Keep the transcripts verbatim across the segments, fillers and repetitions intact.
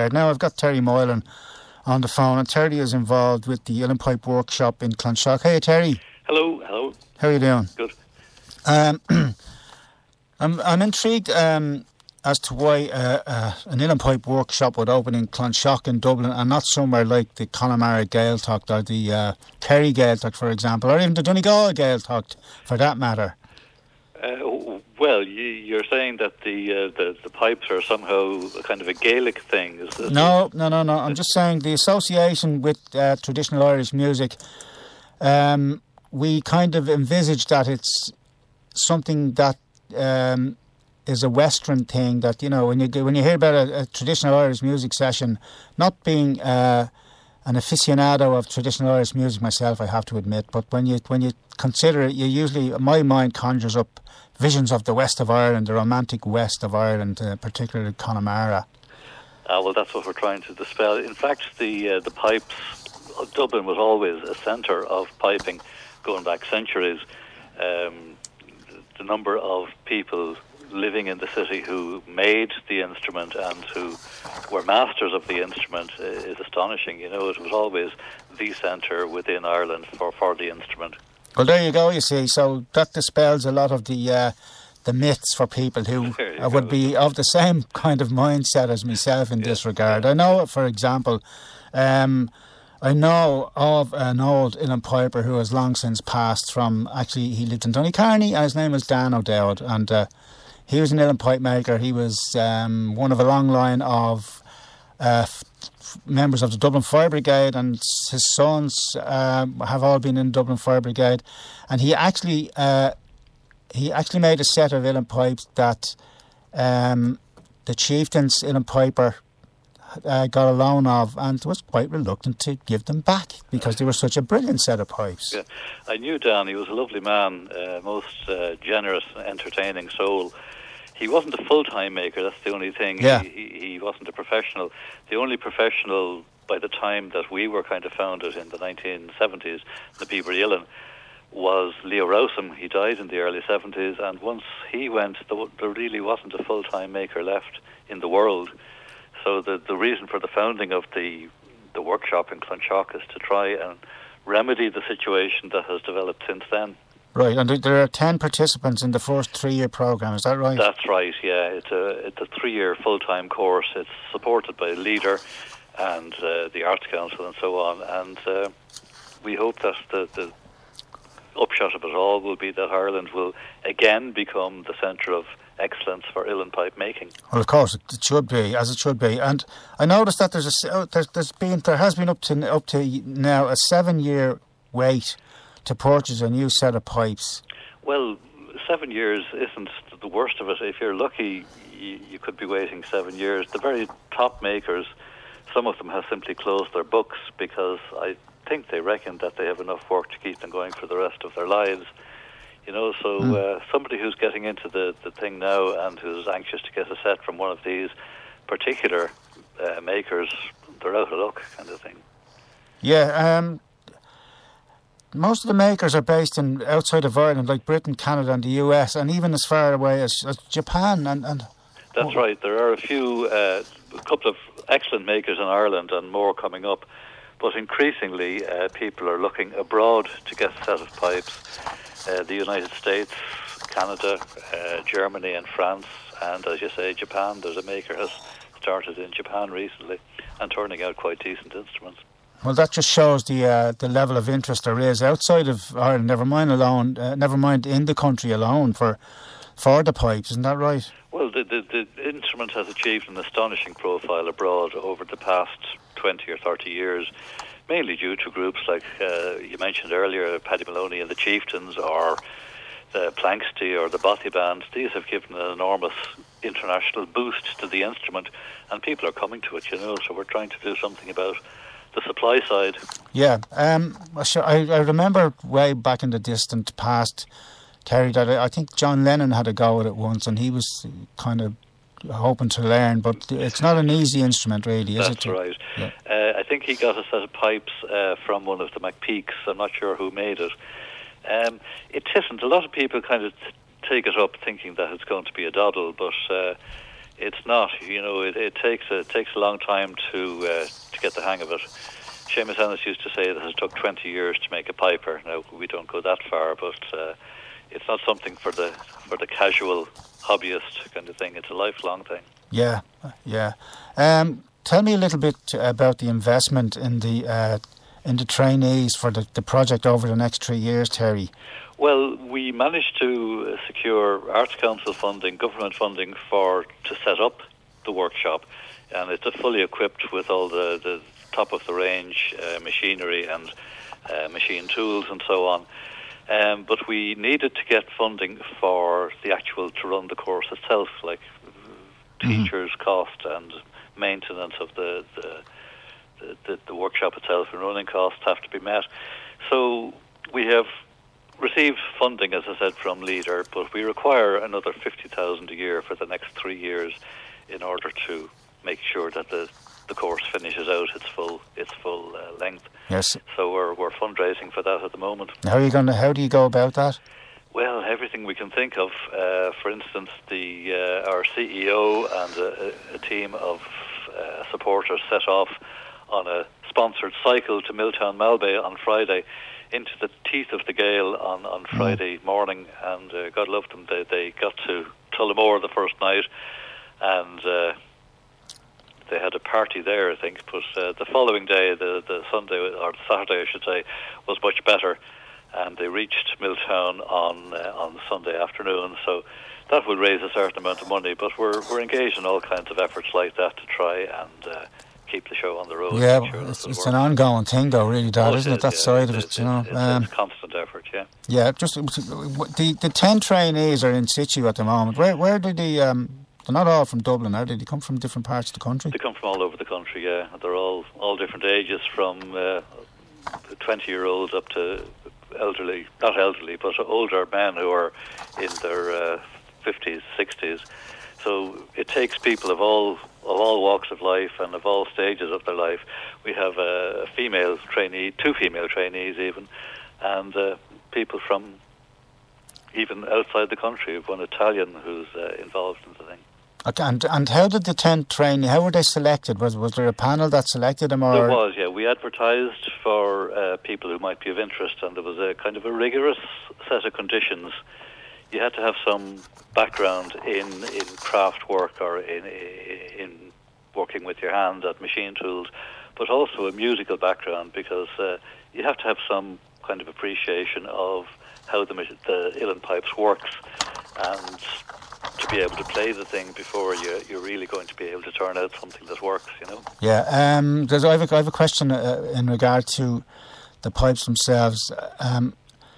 there. Now I've got Terry Moylan on the phone, and Terry is involved with the Uilleann Pipe Workshop in Clonshaugh. Hey, Terry. Hello, hello. How are you doing? Good. Um, I'm I'm intrigued um, as to why uh, uh, an Uilleann Pipe Workshop would open in Clonshaugh in Dublin and not somewhere like the Connemara Gaeltacht or the uh, Kerry Gaeltacht, for example, or even the Donegal Gaeltacht, for that matter. Uh, well, you, you're saying that the, uh, the the pipes are somehow a kind of a Gaelic thing, is this? No, no, no, no. I'm just saying the association with uh, traditional Irish music, um, we kind of envisage that it's something that um, is a Western thing. That, you know, when you go, when you hear about a, a traditional Irish music session, not being uh, an aficionado of traditional Irish music myself, I have to admit, but when you when you consider it, you usually, my mind conjures up visions of the west of Ireland, the romantic west of Ireland, uh, particularly Connemara. Ah, well, that's what we're trying to dispel. In fact, the uh, the pipes, Dublin was always a centre of piping, going back centuries. Um, the number of people living in the city who made the instrument and who were masters of the instrument is astonishing. You know, it was always the centre within Ireland for, for the instrument. Well, there you go, you see. So that dispels a lot of the uh, the myths for people who uh, would be of the same kind of mindset as myself in yeah. this regard. I know, for example, um, I know of an old Uilleann Piper who has long since passed from, actually, he lived in Donnycarney, and his name was Dan O'Dowd, and uh, he was an Uilleann pipe maker. He was um, one of a long line of uh, f- members of the Dublin Fire Brigade, and his sons uh, have all been in Dublin Fire Brigade, and he actually uh, he actually made a set of Uilleann pipes that um, the chieftain's Uilleann Piper uh, got a loan of, and was quite reluctant to give them back because they were such a brilliant set of pipes. Yeah, I knew Dan. He was a lovely man, uh, most uh, generous, entertaining soul. He wasn't a full-time maker, that's the only thing. Yeah. He, he, he wasn't a professional. The only professional by the time that we were kind of founded in the nineteen seventies, the Peabody Uilleann, was Leo Rowsome. He died in the early seventies, and once he went, there, there really wasn't a full-time maker left in the world. So the, the reason for the founding of the, the workshop in Clonshaugh is to try and remedy the situation that has developed since then. Right, and there are ten participants in the first three-year programme, is that right? That's right, yeah. It's a it's a three-year full-time course. It's supported by Leader and uh, the Arts Council and so on. And uh, we hope that the, the upshot of it all will be that Ireland will again become the centre of excellence for Uilleann pipe making. Well, of course, it, it should be, as it should be. And I noticed that there's a, there's, there's been there has been up to up to now a seven-year wait to purchase a new set of pipes. Well, seven years isn't the worst of it. If you're lucky, you, you could be waiting seven years. The very top makers, some of them have simply closed their books because I think they reckon that they have enough work to keep them going for the rest of their lives. You know, so mm. uh, somebody who's getting into the, the thing now and who's anxious to get a set from one of these particular uh, makers, they're out of luck, kind of thing. Yeah, um... most of the makers are based in outside of Ireland, like Britain, Canada and the U S, and even as far away as, as Japan. And, and That's right. There are a few, uh, a couple of excellent makers in Ireland and more coming up. But increasingly, uh, people are looking abroad to get a set of pipes. Uh, the United States, Canada, uh, Germany and France, and as you say, Japan. There's a maker has started in Japan recently and turning out quite decent instruments. Well, that just shows the uh, the level of interest there is outside of Ireland. Never mind alone, uh, never mind in the country alone for for the pipes. Isn't that right? Well, the, the the instrument has achieved an astonishing profile abroad over the past twenty or thirty years, mainly due to groups like uh, you mentioned earlier, Paddy Maloney and the Chieftains, or the Planxty or the Bothy Band. These have given an enormous international boost to the instrument, and people are coming to it. You know, so we're trying to do something about the supply side. Yeah, um, I, I remember way back in the distant past, Terry, that I, I think John Lennon had a go at it once, and he was kind of hoping to learn, but it's not an easy instrument, really, is That's it? That's right. Yeah. Uh, I think he got a set of pipes uh, from one of the McPeaks. I'm not sure who made it. Um, it isn't. A lot of people kind of t- take it up thinking that it's going to be a doddle, but uh, it's not. You know, it, it takes a, it takes a long time to uh, to get the hang of it. Seamus Ennis used to say that it took twenty years to make a piper. Now, we don't go that far, but uh, it's not something for the for the casual hobbyist kind of thing. It's a lifelong thing. Yeah, yeah. Um, tell me a little bit about the investment in the uh, in the trainees for the, the project over the next three years, Terry. Well, we managed to secure Arts Council funding, government funding, for to set up the workshop, and it's fully equipped with all the, the top-of-the-range uh, machinery and uh, machine tools and so on. Um, but we needed to get funding for the actual, to run the course itself, like mm-hmm. teachers' cost and maintenance of the the, the the the workshop itself, and running costs have to be met. So we have received funding, as I said, from Leader, but we require another fifty thousand a year for the next three years in order to make sure that the the course finishes out its full its full uh, length. Yes. So we're we're fundraising for that at the moment. How are you going to? How do you go about that? Well, everything we can think of. Uh, for instance, the uh, our C E O and a, a team of uh, supporters set off on a sponsored cycle to Milltown Malbay on Friday, into the teeth of the gale on, on Friday mm. morning, and uh, God love them, they, they got to Tullamore the first night, and uh, they had a party there, I think, but uh, the following day, the, the Sunday, or the Saturday I should say, was much better, and they reached Milltown on uh, on Sunday afternoon, so that will raise a certain amount of money, but we're we're engaged in all kinds of efforts like that to try and uh, keep the show on the road. Yeah, sure it's, it's an ongoing thing though, really, Dad, oh, isn't it? is, That yeah, side it, of it, it you know. It's, um, it's a constant effort, yeah. Yeah, just the the ten trainees are in situ at the moment. Where where did they? Um, they're not all from Dublin, are they? They come from different parts of the country. They come from all over the country. Yeah, they're all all different ages, from twenty year olds up to elderly, not elderly, but older men who are in their uh, fifties, sixties. So it takes people of all of all walks of life and of all stages of their life. We have a female trainee, two female trainees even, and uh, people from even outside the country. One Italian who's uh, involved in the thing. Okay, and and how did the ten trainee? How were they selected? Was was there a panel that selected them? Or? There was, yeah. We advertised for uh, people who might be of interest, and there was a kind of a rigorous set of conditions. You had to have some background in, in craft work or in in working with your hand at machine tools, but also a musical background, because uh, you have to have some kind of appreciation of how the the uilleann pipes works, and to be able to play the thing before you, you're really going to be able to turn out something that works, you know. Yeah, um, there's, I, have a, I have a question uh, in regard to the pipes themselves. Um,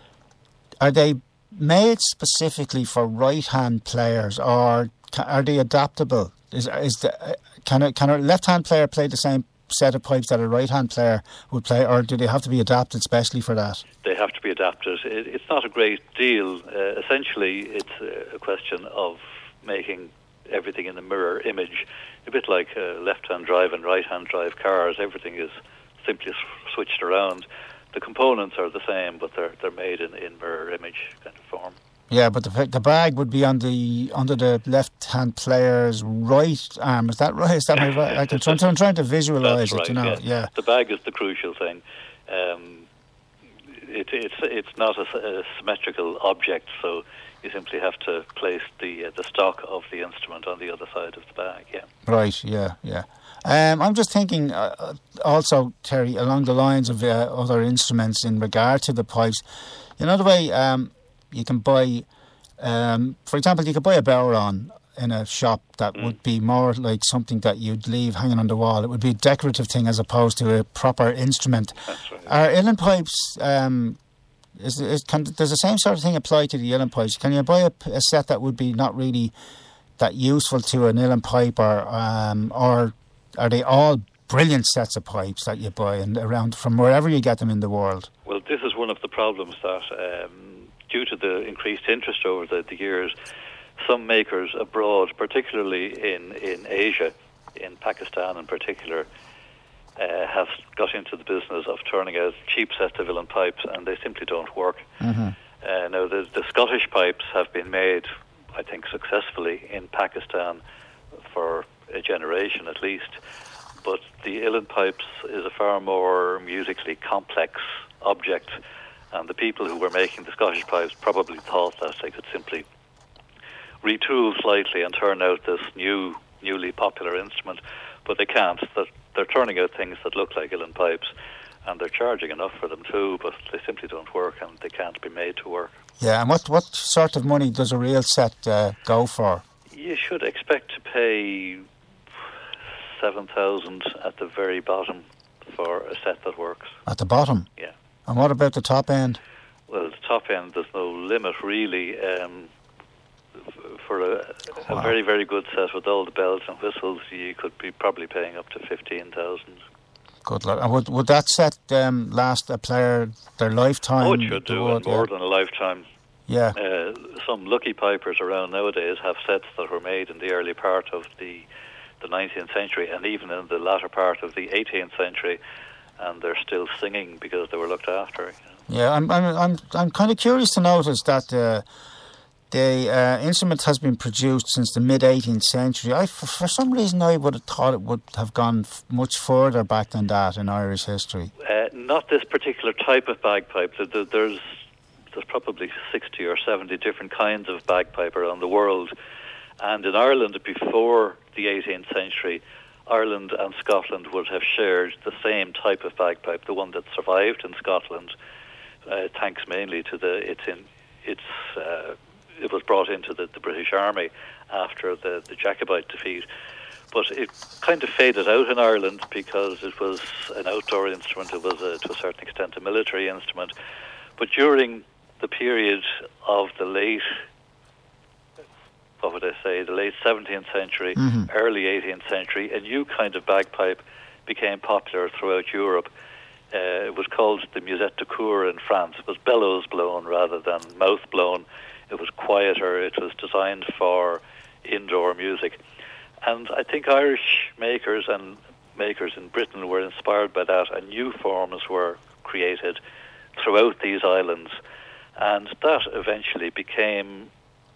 are they made specifically for right-hand players, or are they adaptable? Is is the can a can a left-hand player play the same set of pipes that a right-hand player would play, or do they have to be adapted specially for that? They have to be adapted. It, it's not a great deal. Uh, essentially, it's a question of making everything in the mirror image, a bit like uh, left-hand drive and right-hand drive cars. Everything is simply switched around. The components are the same, but they're they're made in, in mirror image kind of form. Yeah, but the the bag would be on the under the left-hand player's right arm. Is that right? Is that my right? I can, I'm, I'm trying to visualise it. Right, you know, yeah. yeah. The bag is the crucial thing. Um, it, it's it's not a, a symmetrical object, so you simply have to place the uh, the stock of the instrument on the other side of the bag. Yeah. Right. Yeah. Yeah. Um, I'm just thinking uh, also, Terry, along the lines of uh, other instruments in regard to the pipes. You know the way um, you can buy, um, for example, you could buy a Bowron in a shop that mm. would be more like something that you'd leave hanging on the wall. It would be a decorative thing as opposed to a proper instrument. That's right. Are uilleann pipes, um, is, is, can, does the same sort of thing apply to the uilleann pipes? Can you buy a, a set that would be not really that useful to an uilleann pipe, or um, or are they all brilliant sets of pipes that you buy and around from wherever you get them in the world? Well, this is one of the problems that, um, due to the increased interest over the, the years, some makers abroad, particularly in, in Asia, in Pakistan in particular, uh, have got into the business of turning out cheap sets of uilleann pipes, and they simply don't work. Mm-hmm. Uh, now, the, the Scottish pipes have been made, I think, successfully in Pakistan for a generation at least. But the uilleann pipes is a far more musically complex object, and the people who were making the Scottish pipes probably thought that they could simply retool slightly and turn out this new, newly popular instrument, but they can't. They're, they're turning out things that look like uilleann pipes, and they're charging enough for them too, but they simply don't work, and they can't be made to work. Yeah, and what, what sort of money does a real set uh, go for? You should expect to pay seven thousand at the very bottom for a set that works. At the bottom? Yeah. And what about the top end? Well, the top end, there's no limit really. Um, for a, wow. a very, very good set with all the bells and whistles, you could be probably paying up to fifteen thousand. Good luck. And would, would that set um, last a player their lifetime? Oh, it should do, would, more yeah. than a lifetime. Yeah. Uh, some lucky pipers around nowadays have sets that were made in the early part of the the nineteenth century and even in the latter part of the eighteenth century, and they're still singing because they were looked after. You know? Yeah, I'm I'm I'm I'm kind of curious to notice that uh, the uh, instrument has been produced since the mid eighteenth century. I, for, for some reason, I would have thought it would have gone f- much further back than that in Irish history. Uh, not this particular type of bagpipe. There's there's probably sixty or seventy different kinds of bagpipe around the world. And in Ireland, before the eighteenth century, Ireland and Scotland would have shared the same type of bagpipe, the one that survived in Scotland, uh, thanks mainly to the it's in it's uh, it was brought into the, the British Army after the, the Jacobite defeat. But it kind of faded out in Ireland because it was an outdoor instrument. It was, a, to a certain extent, a military instrument. But during the period of the late what would I say, the late seventeenth century, mm-hmm. early eighteenth century, a new kind of bagpipe became popular throughout Europe. Uh, it was called the musette de cour in France. It was bellows blown rather than mouth blown. It was quieter. It was designed for indoor music. And I think Irish makers and makers in Britain were inspired by that, and new forms were created throughout these islands. And that eventually became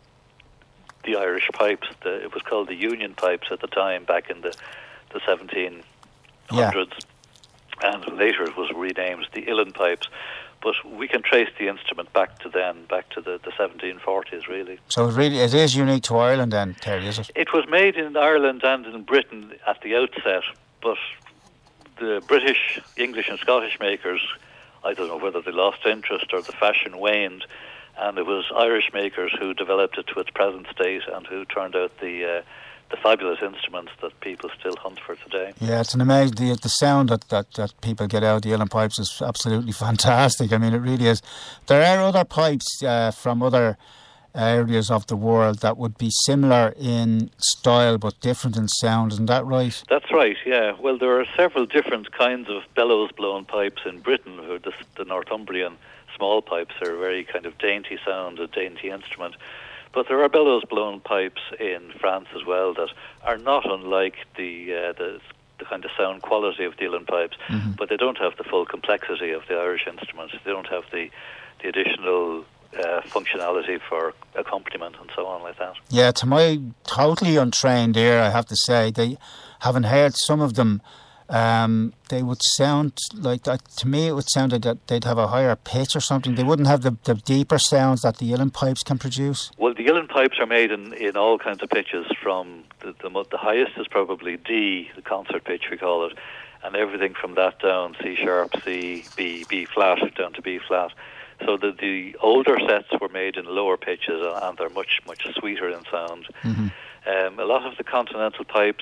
the Irish pipes. The, it was called the Union pipes at the time, back in the, the seventeen hundreds. Yeah. And later it was renamed the uilleann pipes. But we can trace the instrument back to then, back to the, the seventeen forties, really. So it really it is unique to Ireland then, Terry, is it? It was made in Ireland and in Britain at the outset, but the British, English and Scottish makers, I don't know whether they lost interest or the fashion waned, and it was Irish makers who developed it to its present state and who turned out the uh, the fabulous instruments that people still hunt for today. Yeah, it's an amazing, the, the sound that, that, that people get out of the uilleann pipes is absolutely fantastic. I mean, it really is. There are other pipes uh, from other areas of the world that would be similar in style but different in sound, isn't that right? That's right, yeah. Well, there are several different kinds of bellows-blown pipes in Britain. The, the Northumbrian small pipes are a very kind of dainty sound, a dainty instrument. But there are bellows-blown pipes in France as well that are not unlike the uh, the, the kind of sound quality of the uilleann pipes, mm-hmm. but they don't have the full complexity of the Irish instruments. They don't have the, the additional uh, functionality for accompaniment and so on like that. Yeah, to my totally untrained ear, I have to say, they haven't heard some of them. Um, they would sound like that. To me, it would sound like that they'd have a higher pitch or something. They wouldn't have the, the deeper sounds that the uilleann pipes can produce. Well, the uilleann pipes are made in, in all kinds of pitches. From the, the the highest is probably D, the concert pitch we call it, and everything from that down, C sharp, C, B, B flat, down to B flat. So the the older sets were made in lower pitches, and they're much much sweeter in sound. Mm-hmm. Um, a lot of the continental pipes.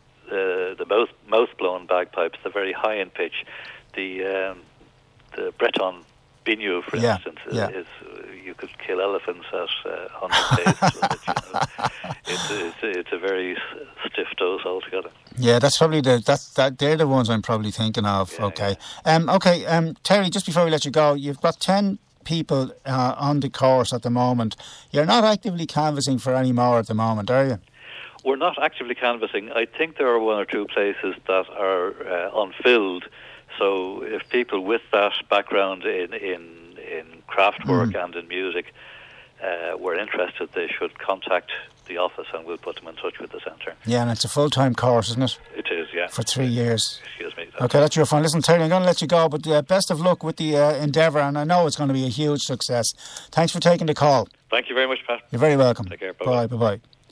The the mouth mouth blown bagpipes, they're very high in pitch. The um, the Breton biniou, for yeah, instance, yeah. is, is uh, you could kill elephants at uh, one hundred paces with it. You know. it's, it's it's a very stiff dose altogether. Yeah, that's probably the that that they're the ones I'm probably thinking of. Yeah, okay, yeah. um, okay, um, Terry. Just before we let you go, you've got ten people uh, on the course at the moment. You're not actively canvassing for any more at the moment, are you? We're not actively canvassing. I think there are one or two places that are uh, unfilled. So if people with that background in in, in craft work mm. and in music uh, were interested, they should contact the office and we'll put them in touch with the centre. Yeah, and it's a full-time course, isn't it? It is, yeah. For three years. Excuse me. Okay, that's your fun. Listen, Terry, I'm going to let you go, but uh, best of luck with the uh, endeavour, and I know it's going to be a huge success. Thanks for taking the call. Thank you very much, Pat. You're very welcome. Take care. Bye-bye. Bye, bye-bye.